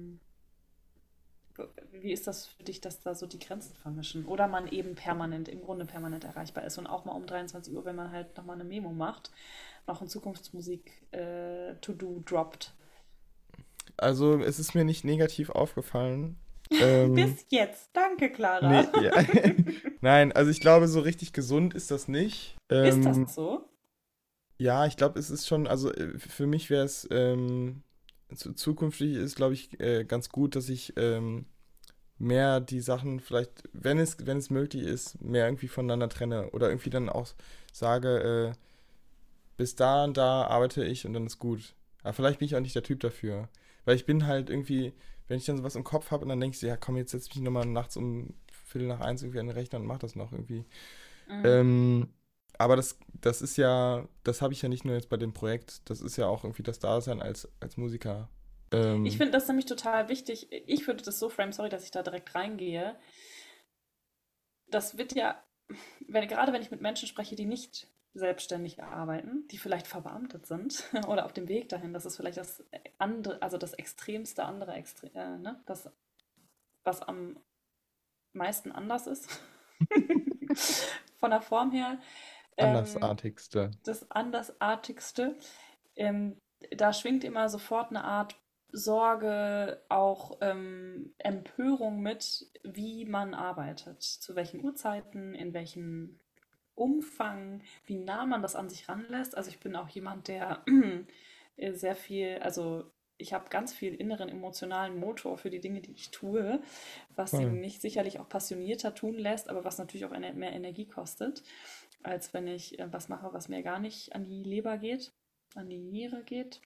Wie ist das für dich, dass da so die Grenzen vermischen? Oder man eben permanent, im Grunde permanent erreichbar ist und auch mal um 23 Uhr, wenn man halt nochmal eine Memo macht, noch ein Zukunftsmusik To-Do droppt. Also es ist mir nicht negativ aufgefallen. Bis jetzt. Danke, Clara. Nee, ja. Nein, also ich glaube, so richtig gesund ist das nicht. Ist das so? Ja, ich glaube, es ist schon, also für mich wäre es zukünftig ist, glaube ich, ganz gut, dass ich mehr die Sachen vielleicht, wenn es möglich ist, mehr irgendwie voneinander trenne oder irgendwie dann auch sage, bis da und da arbeite ich und dann ist gut. Aber vielleicht bin ich auch nicht der Typ dafür. Weil ich bin halt irgendwie, wenn ich dann sowas im Kopf habe und dann denke ich so, ja komm, jetzt setz mich nochmal nachts um Viertel nach eins irgendwie an den Rechner und mach das noch irgendwie. Mhm. Ähm, aber das ist ja, das habe ich ja nicht nur jetzt bei dem Projekt, das ist ja auch irgendwie das Dasein als Musiker. Ich Ähm, finde das nämlich total wichtig. Ich würde das so framen, sorry, dass ich da direkt reingehe. Das wird ja, gerade wenn ich mit Menschen spreche, die nicht selbstständig arbeiten, die vielleicht verbeamtet sind oder auf dem Weg dahin, das ist vielleicht das andere, also das extremste andere, ne? Das, was am meisten anders ist, von der Form her, ähm, andersartigste. das andersartigste. Ähm, Da schwingt immer sofort eine Art Sorge, auch Empörung mit, wie man arbeitet, zu welchen Uhrzeiten, in welchem Umfang, wie nah man das an sich ranlässt. Also ich bin auch jemand, der sehr viel, also ich habe ganz viel inneren emotionalen Motor für die Dinge, die ich tue, was sie Voll. mich sicherlich auch passionierter tun lässt, aber was natürlich auch mehr Energie kostet, als wenn ich was mache, was mir gar nicht an die Leber geht, an die Niere geht.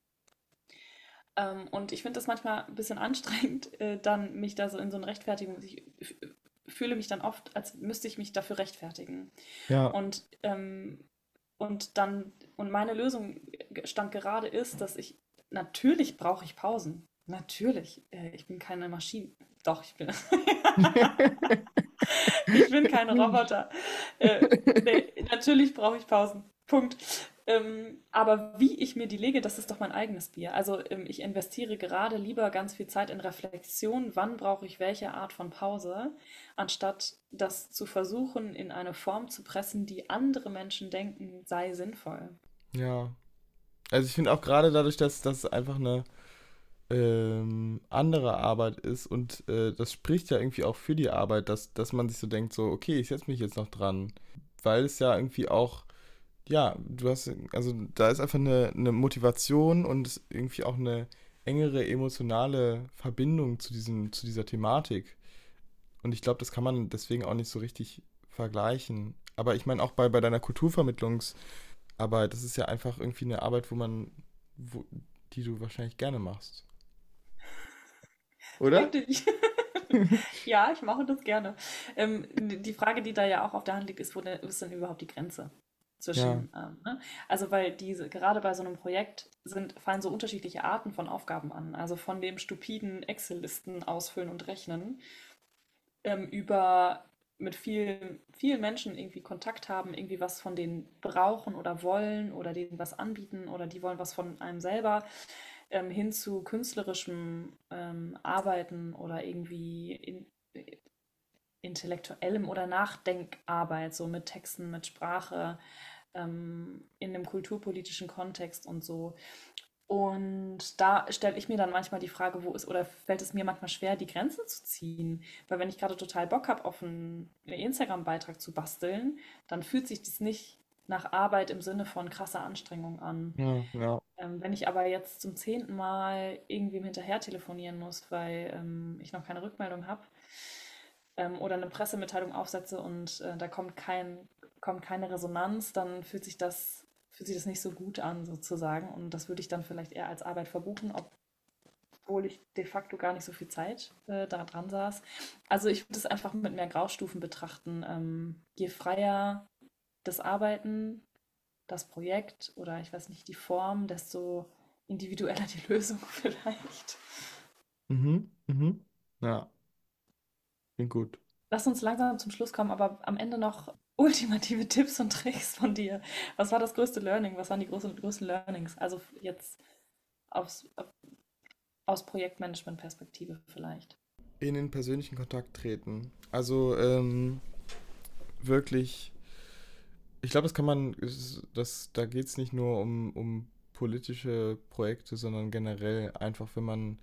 Und ich finde das manchmal ein bisschen anstrengend, dann mich da so in so eine Rechtfertigung. Ich fühle mich dann oft, als müsste ich mich dafür rechtfertigen. Ja, Und, und meine Lösung stand gerade ist, dass natürlich brauche ich Pausen. Natürlich. Ich bin keine Maschine. Doch, ich bin. Ich bin kein Roboter. Nee, natürlich brauche ich Pausen. Punkt. Aber wie ich mir die lege, das ist doch mein eigenes Bier. Also ich investiere gerade lieber ganz viel Zeit in Reflexion, wann brauche ich welche Art von Pause, anstatt das zu versuchen, in eine Form zu pressen, die andere Menschen denken, sei sinnvoll. ja. Also ich finde auch gerade dadurch, dass das einfach eine andere Arbeit ist und das spricht ja irgendwie auch für die Arbeit, dass man sich so denkt, so, okay, ich setze mich jetzt noch dran. Weil es ja irgendwie auch, ja, du hast, also da ist einfach eine Motivation und irgendwie auch eine engere emotionale Verbindung zu dieser Thematik. Und ich glaube, das kann man deswegen auch nicht so richtig vergleichen. Aber ich meine auch bei deiner Kulturvermittlungsarbeit, das ist ja einfach irgendwie eine Arbeit, wo, die du wahrscheinlich gerne machst. Oder? Freut dich. Ja, ich mache das gerne. Die Frage, die da ja auch auf der Hand liegt, ist, ist denn überhaupt die Grenze Ja, zwischen, ne? Also, weil gerade bei so einem Projekt fallen so unterschiedliche Arten von Aufgaben an. Also von dem stupiden Excel-Listen ausfüllen und rechnen, über mit vielen Menschen irgendwie Kontakt haben, irgendwie was von denen brauchen oder wollen oder denen was anbieten oder die wollen was von einem selber, hin zu künstlerischem Arbeiten oder irgendwie intellektuellem oder Nachdenkarbeit, so mit Texten, mit Sprache, in einem kulturpolitischen Kontext und so. Und da stelle ich mir dann manchmal die Frage, oder fällt es mir manchmal schwer, die Grenze zu ziehen? Weil wenn ich gerade total Bock habe, auf einen Instagram-Beitrag zu basteln, dann fühlt sich das nicht nach Arbeit im Sinne von krasser Anstrengung an. Ja, ja. Wenn ich aber jetzt zum 10. Mal irgendwem hinterher telefonieren muss, weil ich noch keine Rückmeldung habe oder eine Pressemitteilung aufsetze und da kommt keine Resonanz, dann fühlt sich das nicht so gut an sozusagen und das würde ich dann vielleicht eher als Arbeit verbuchen, obwohl ich de facto gar nicht so viel Zeit da dran saß. Also ich würde es einfach mit mehr Graustufen betrachten. Je freier das Arbeiten, das Projekt oder ich weiß nicht, die Form, desto individueller die Lösung vielleicht. Mhm, mhm. Ja, klingt gut. Lass uns langsam zum Schluss kommen, aber am Ende noch ultimative Tipps und Tricks von dir. Was war das größte Learning? Was waren die größten Learnings? Also jetzt aufs, aus Projektmanagement-Perspektive vielleicht. In den persönlichen Kontakt treten. Also wirklich, ich glaube, das kann man, da geht es nicht nur um politische Projekte, sondern generell einfach, wenn man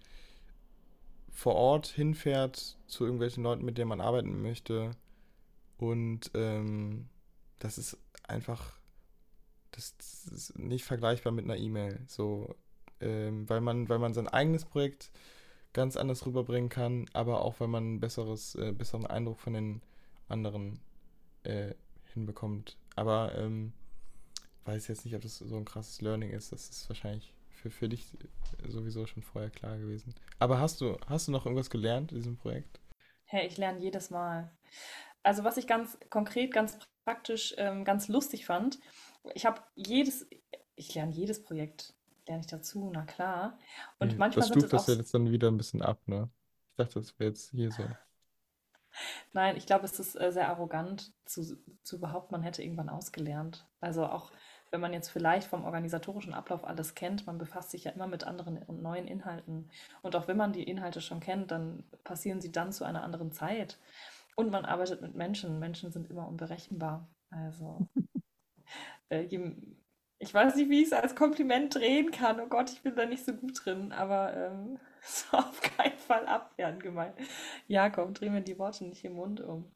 vor Ort hinfährt zu irgendwelchen Leuten, mit denen man arbeiten möchte. Und das ist einfach, das ist nicht vergleichbar mit einer E-Mail. So, weil man sein eigenes Projekt ganz anders rüberbringen kann, aber auch weil man einen besseren Eindruck von den anderen äh, hinbekommt. Aber weiß jetzt nicht, ob das so ein krasses Learning ist. Das ist wahrscheinlich für dich sowieso schon vorher klar gewesen. Aber hast du noch irgendwas gelernt in diesem Projekt? Hey, ich lerne jedes Mal. Also was ich ganz konkret, ganz praktisch, ganz lustig fand, ich habe ich lerne jedes Projekt, lerne ich dazu, na klar. Und Nee, manchmal das sind stuft es auch, das ja jetzt dann wieder ein bisschen ab, ne? Ich dachte, das wäre jetzt hier so. nein, ich glaube, es ist sehr arrogant zu behaupten, man hätte irgendwann ausgelernt. Also auch wenn man jetzt vielleicht vom organisatorischen Ablauf alles kennt, man befasst sich ja immer mit anderen und neuen Inhalten. Und auch wenn man die Inhalte schon kennt, dann passieren sie dann zu einer anderen Zeit. Und man arbeitet mit Menschen. Menschen sind immer unberechenbar. Also, äh, je, ich weiß nicht, wie ich es als Kompliment drehen kann. Oh Gott, ich bin da nicht so gut drin, aber so auf keinen Fall abwehren gemeint. Ja, komm, dreh mir die Worte nicht im Mund um.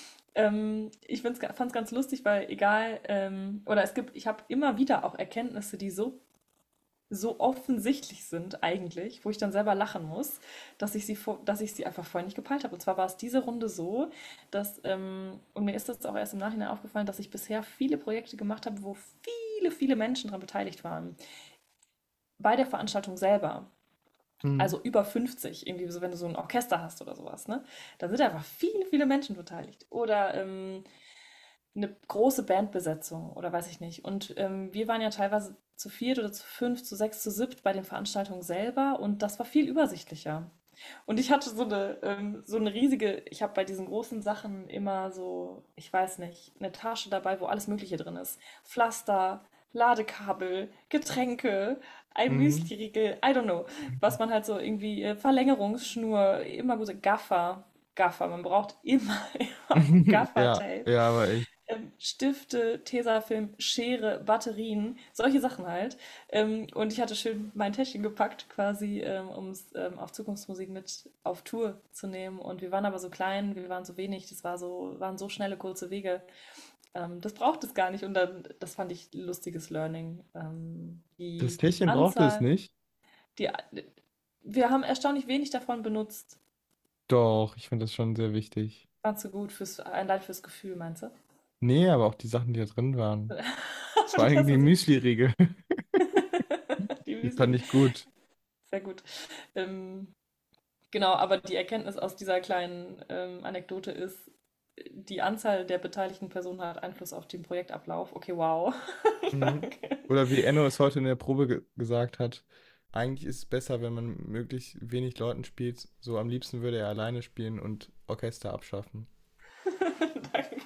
Fand es ganz lustig, weil egal, oder ich habe immer wieder auch Erkenntnisse, die so offensichtlich sind eigentlich, wo ich dann selber lachen muss, dass ich sie einfach vorher nicht gepeilt habe. Und zwar war es diese Runde so, und mir ist das auch erst im Nachhinein aufgefallen, dass ich bisher viele Projekte gemacht habe, wo viele Menschen daran beteiligt waren. Bei der Veranstaltung selber. Mhm. Also über 50, irgendwie so, wenn du so ein Orchester hast oder sowas, ne? Da sind einfach viele Menschen beteiligt. Oder eine große Bandbesetzung oder weiß ich nicht. Und wir waren ja teilweise zu viert oder zu fünf, zu sechs, zu siebt bei den Veranstaltungen selber und das war viel übersichtlicher. Und ich hatte so eine riesige, ich habe bei diesen großen Sachen immer so, ich weiß nicht, eine Tasche dabei, wo alles Mögliche drin ist. Pflaster, Ladekabel, Getränke, ein Mhm. Müsli-Riegel, I don't know, was man halt so irgendwie, Verlängerungsschnur, immer gute Gaffer, man braucht immer, immer Ja, Gaffer-Tape, ja, aber echt. Stifte, Tesafilm, Schere, Batterien, solche Sachen halt. Und ich hatte schön mein Täschchen gepackt, quasi, um es auf Zukunftsmusik mit auf Tour zu nehmen. Und wir waren aber so klein, wir waren so wenig, waren so schnelle, kurze Wege. Das braucht es gar nicht. Und dann, das fand ich ein lustiges Learning. Das Die Täschchen brauchte es Anzahl, nicht. die, wir haben erstaunlich wenig davon benutzt. Doch, ich finde das schon sehr wichtig. Fandst du gut allein fürs Gefühl, meinst du? Nee, aber auch die Sachen, die da drin waren. Aber Vor die allem hast die du so. Müsli-Riegel. Die Die fand Müsli. ich gut. Sehr gut. Ähm, genau, aber die Erkenntnis aus dieser kleinen Anekdote ist, die Anzahl der beteiligten Personen hat Einfluss auf den Projektablauf. Okay, wow. Mhm. Danke. Oder wie Enno es heute in der Probe gesagt hat, eigentlich ist es besser, wenn man möglichst wenig Leuten spielt. So am liebsten würde er alleine spielen und Orchester abschaffen. Danke.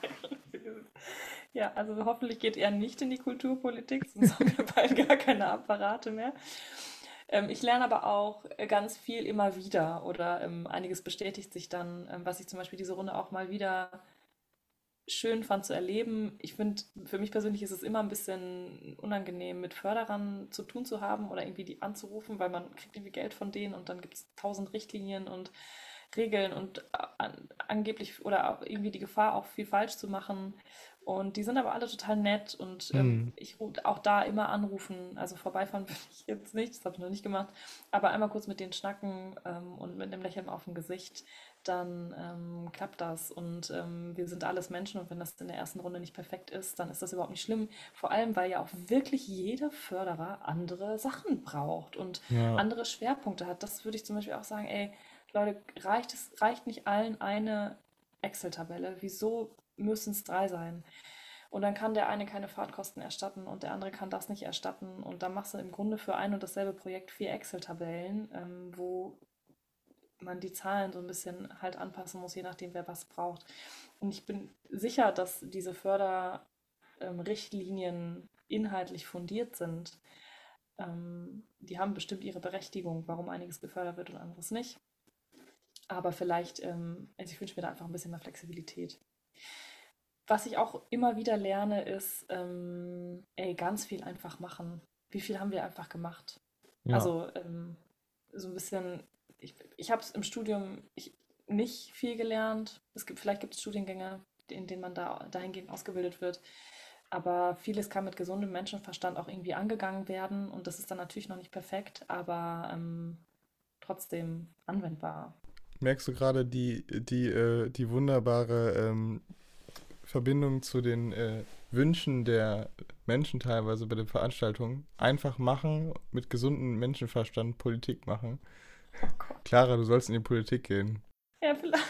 Ja, also hoffentlich geht er nicht in die Kulturpolitik, sonst haben wir bald gar keine Apparate mehr. Ich lerne aber auch ganz viel immer wieder oder einiges bestätigt sich dann, was ich zum Beispiel diese Runde auch mal wieder schön fand zu erleben. Ich finde, für mich persönlich ist es immer ein bisschen unangenehm, mit Förderern zu tun zu haben oder irgendwie die anzurufen, weil man kriegt irgendwie Geld von denen und dann gibt es tausend Richtlinien und Regeln und angeblich oder auch irgendwie die Gefahr, auch viel falsch zu machen. Und die sind aber alle total nett und Hm. ich würde auch da immer anrufen. Also vorbeifahren würde ich jetzt nicht, das habe ich noch nicht gemacht, aber einmal kurz mit denen schnacken und mit einem Lächeln auf dem Gesicht, dann klappt das. Und wir sind alles Menschen und wenn das in der ersten Runde nicht perfekt ist, dann ist das überhaupt nicht schlimm. Vor allem, weil ja auch wirklich jeder Förderer andere Sachen braucht und Ja. andere Schwerpunkte hat. Das würde ich zum Beispiel auch sagen, ey, Leute, reicht nicht allen eine Excel-Tabelle? Wieso müssen es drei sein? Und dann kann der eine keine Fahrtkosten erstatten und der andere kann das nicht erstatten. Und dann machst du im Grunde für ein und dasselbe Projekt Excel-Tabellen, wo man die Zahlen so ein bisschen halt anpassen muss, je nachdem, wer was braucht. Und ich bin sicher, dass diese Förderrichtlinien inhaltlich fundiert sind. Die haben bestimmt ihre Berechtigung, warum einiges gefördert wird und anderes nicht. Aber vielleicht, also ich wünsche mir da einfach ein bisschen mehr Flexibilität. Was ich auch immer wieder lerne, ist, ey, ganz viel einfach machen. Wie viel haben wir einfach gemacht? Ja. Also so ein bisschen, ich habe es im Studium nicht viel gelernt. Vielleicht gibt es Studiengänge, in denen man dahingehend ausgebildet wird. Aber vieles kann mit gesundem Menschenverstand auch irgendwie angegangen werden. Und das ist dann natürlich noch nicht perfekt, aber trotzdem anwendbar. Merkst du gerade die wunderbare Verbindung zu den Wünschen der Menschen teilweise bei den Veranstaltungen? Einfach machen, mit gesundem Menschenverstand Politik machen. Oh Gott. Clara, du sollst in die Politik gehen. Ja, vielleicht.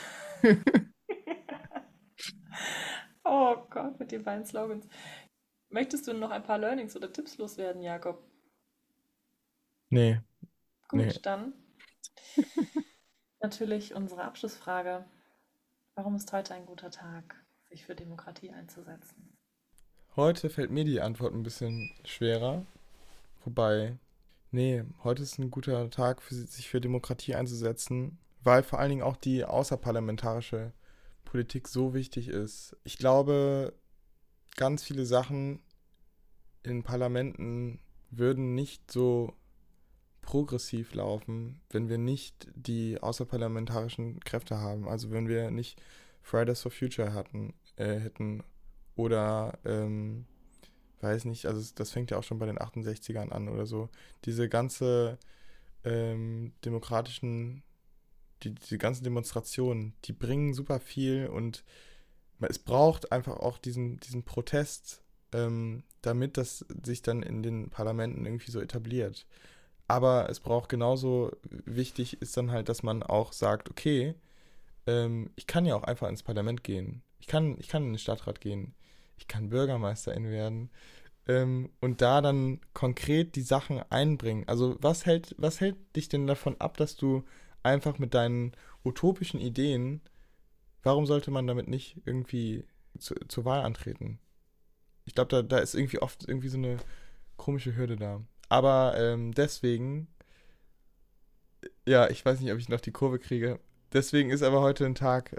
Oh Gott, mit den beiden Slogans. Möchtest du noch ein paar Learnings oder Tipps loswerden, Jakob? Nee, nee. Gut, dann natürlich unsere Abschlussfrage. Warum ist heute ein guter Tag, sich für Demokratie einzusetzen? Heute fällt mir die Antwort ein bisschen schwerer. Wobei, nee, heute ist ein guter Tag, sich für Demokratie einzusetzen, weil vor allen Dingen auch die außerparlamentarische Politik so wichtig ist. Ich glaube, ganz viele Sachen in Parlamenten würden nicht so progressiv laufen, wenn wir nicht die außerparlamentarischen Kräfte haben. Also wenn wir nicht Fridays for Future hätten oder weiß nicht, also das fängt ja auch schon bei den 68ern an oder so. Diese ganze demokratischen, die ganzen Demonstrationen, die bringen super viel und es braucht einfach auch diesen Protest, damit das sich dann in den Parlamenten irgendwie so etabliert. Aber es braucht genauso wichtig ist dann halt, dass man auch sagt, okay, ich kann ja auch einfach ins Parlament gehen. Ich kann in den Stadtrat gehen. Ich kann Bürgermeisterin werden. Und da dann konkret die Sachen einbringen. Also was hält dich denn davon ab, dass du einfach mit deinen utopischen Ideen, warum sollte man damit nicht irgendwie zur Wahl antreten? Ich glaube, da ist irgendwie oft irgendwie so eine komische Hürde da. Aber deswegen, ja, ich weiß nicht, ob ich noch die Kurve kriege. Deswegen ist aber heute ein Tag,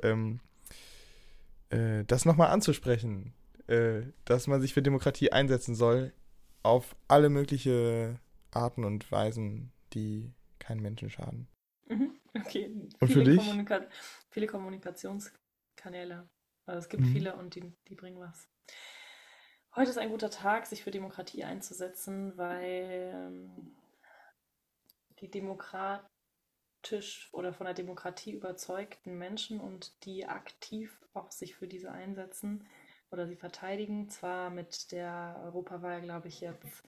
das nochmal anzusprechen, dass man sich für Demokratie einsetzen soll, auf alle mögliche Arten und Weisen, die keinen Menschen schaden. Mhm. Okay, Und für dich? viele Kommunikationskanäle. Also es gibt Mhm. viele und die bringen was. Heute ist ein guter Tag, sich für Demokratie einzusetzen, weil die demokratisch oder von der Demokratie überzeugten Menschen und die aktiv auch sich für diese einsetzen oder sie verteidigen, zwar mit der Europawahl, glaube ich, jetzt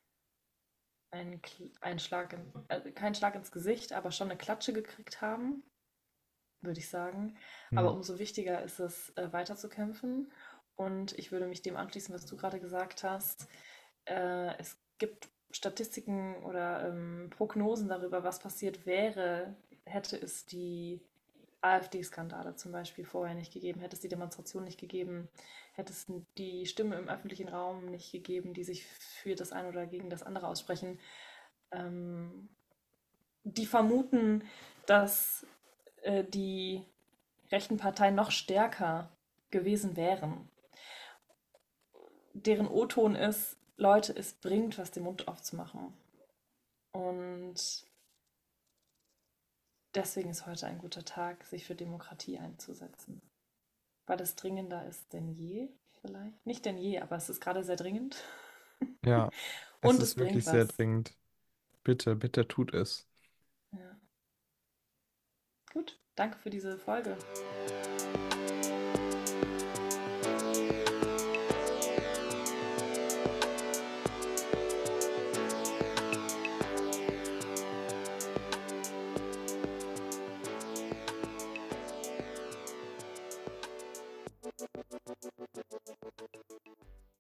ein kein Schlag ins Gesicht, aber schon eine Klatsche gekriegt haben, würde ich sagen. Aber Ja. umso wichtiger ist es, weiterzukämpfen. Und ich würde mich dem anschließen, was du gerade gesagt hast. Es gibt Statistiken oder Prognosen darüber, was passiert wäre, hätte es die AfD-Skandale zum Beispiel vorher nicht gegeben, hätte es die Demonstration nicht gegeben, hätte es die Stimme im öffentlichen Raum nicht gegeben, die sich für das eine oder gegen das andere aussprechen. Ähm, Die vermuten, dass die rechten Parteien noch stärker gewesen wären. Deren O-Ton ist, Leute, es bringt was, den Mund aufzumachen. Und deswegen ist heute ein guter Tag, sich für Demokratie einzusetzen. Weil es dringender ist denn je, vielleicht. Nicht denn je, aber es ist gerade sehr dringend. Ja, es Und es ist wirklich bringt sehr was. dringend. Bitte, bitte tut es. Ja. Gut, danke für diese Folge.